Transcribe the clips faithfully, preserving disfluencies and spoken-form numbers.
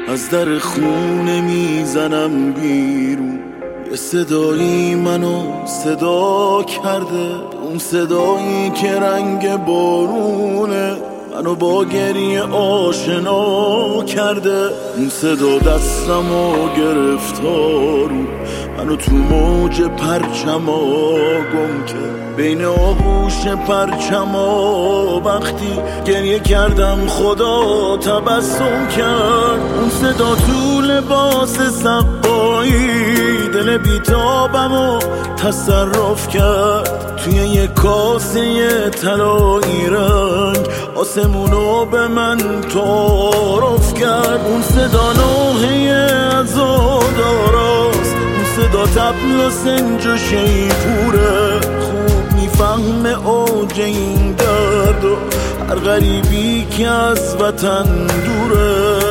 از در خونه میزنم بیرون. یه صدایی منو صدا کرده، اون صدایی که رنگ بارونه منو با گریه آشنا کرده. اون صدا دستمو گرفتارو منو تو موج پرچما گم کرد، بین آغوش پرچما وقتی گریه کردم خدا تبسم کرد. اون صدا تو لباس سقایی دل بیتابمو تصرف کرد، توی یه کاسه طلایی رنگ آسمونو به من تعارف کرد. اون صدا نوحه عزاداراست، اون صدا طبل و سنج و شیپوره، خوب میفهمه اوج این درد و هر غریبی که از وطن دوره.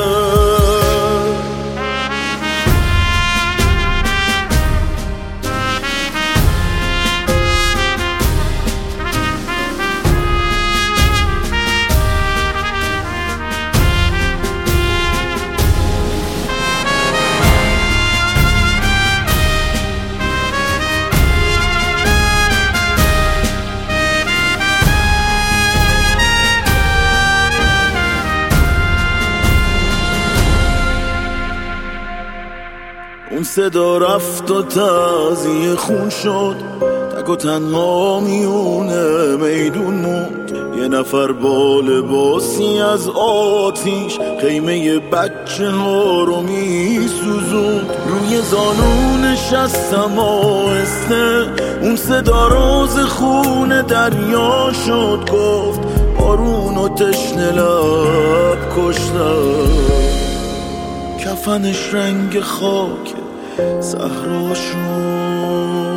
اون صدا رفت و تازی خون شد، تک و تنها میونه میدون موند. یه نفر با لباسی از آتیش خیمه بچه ها رو میسوزوند، روی زانو نشستم آهسته. اون صدا روز خون دریا شد، گفت بارون و تشنه لب کشتم. کفنش رنگ خاک صحرا شد.